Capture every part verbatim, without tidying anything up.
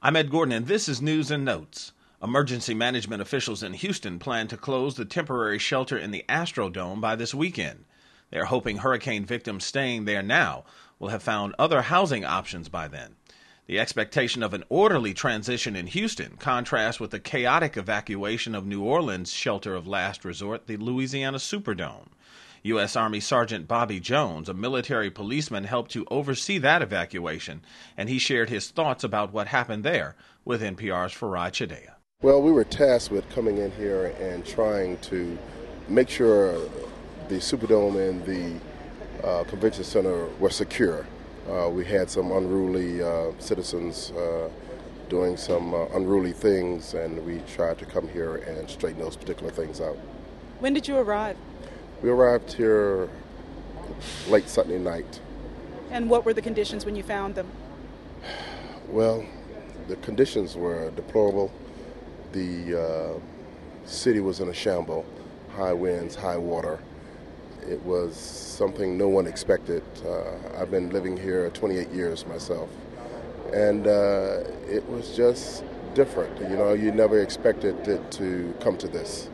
I'm Ed Gordon, and this is News and Notes. Emergency management officials in Houston plan to close the temporary shelter in the Astrodome by this weekend. They're hoping hurricane victims staying there now will have found other housing options by then. The expectation of an orderly transition in Houston contrasts with the chaotic evacuation of New Orleans' shelter of last resort, the Louisiana Superdome. U S. Army Sergeant Bobby Jones, a military policeman, helped to oversee that evacuation, and he shared his thoughts about what happened there with N P R's Faraj Chedea. Well, we were tasked with coming in here and trying to make sure the Superdome and the uh, Convention Center were secure. Uh, we had some unruly uh, citizens uh, doing some uh, unruly things, and we tried to come here and straighten those particular things out. When did you arrive? We arrived here late Sunday night. And what were the conditions when you found them? Well, the conditions were deplorable. The uh, city was in a shamble, high winds, high water. It was something no one expected. Uh, I've been living here twenty-eight years myself, and uh, it was just different. You know, you never expected it to come to this.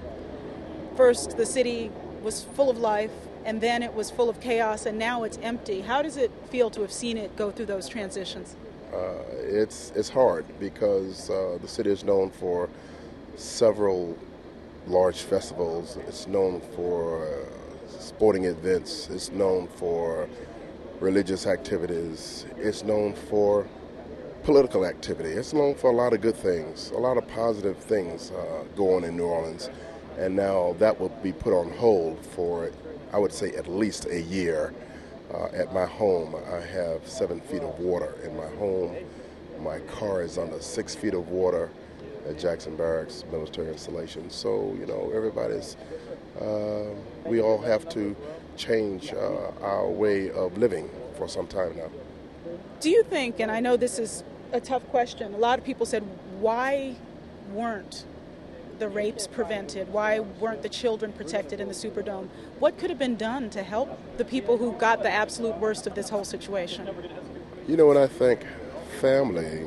First, the city was full of life, and then it was full of chaos, and now it's empty. How does it feel to have seen it go through those transitions? Uh, it's it's hard because uh, the city is known for several large festivals. It's known for uh, sporting events. It's known for religious activities. It's known for political activity. It's known for a lot of good things, a lot of positive things uh, go on in New Orleans. And now that will be put on hold for, I would say, at least a year. Uh, at my home, I have seven feet of water in my home. My car is under six feet of water at Jackson Barracks military installation. So, you know, everybody's, uh, we all have to change uh, our way of living for some time now. Do you think, and I know this is a tough question, a lot of people said, why weren't the rapes prevented? Why weren't the children protected in the Superdome? What could have been done to help the people who got the absolute worst of this whole situation? You know what I think? Family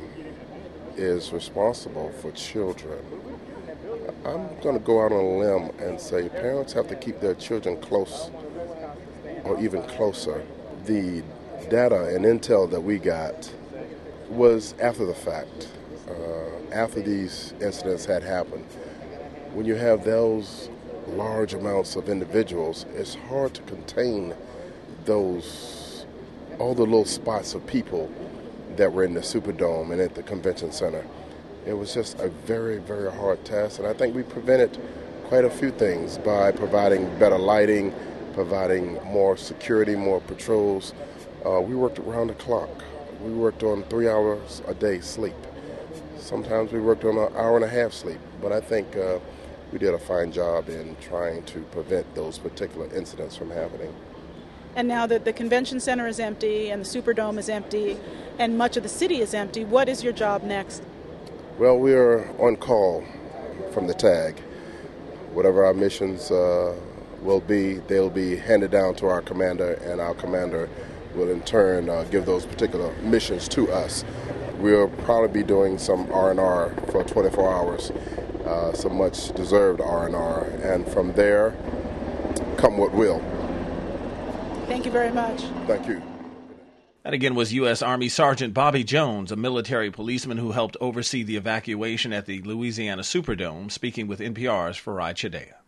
is responsible for children. I'm going to go out on a limb and say parents have to keep their children close or even closer. The data and intel that we got was after the fact, uh, after these incidents had happened. When you have those large amounts of individuals, it's hard to contain those, all the little spots of people that were in the Superdome and at the Convention Center. It was just a very, very hard task, and I think we prevented quite a few things by providing better lighting, providing more security, more patrols. Uh, we worked around the clock. We worked on three hours a day sleep. Sometimes we worked on an hour and a half sleep, but I think uh, we did a fine job in trying to prevent those particular incidents from happening. And now that the convention center is empty and the Superdome is empty and much of the city is empty, what is your job next? Well, we are on call from the tag. Whatever our missions uh, will be, they'll be handed down to our commander, and our commander will in turn uh, give those particular missions to us. We'll probably be doing some R and R for twenty-four hours. Uh, some much deserved R and R, and from there, come what will. Thank you very much. Thank you. That again was U S. Army Sergeant Bobby Jones, a military policeman who helped oversee the evacuation at the Louisiana Superdome, speaking with N P R's Faraj Chedea.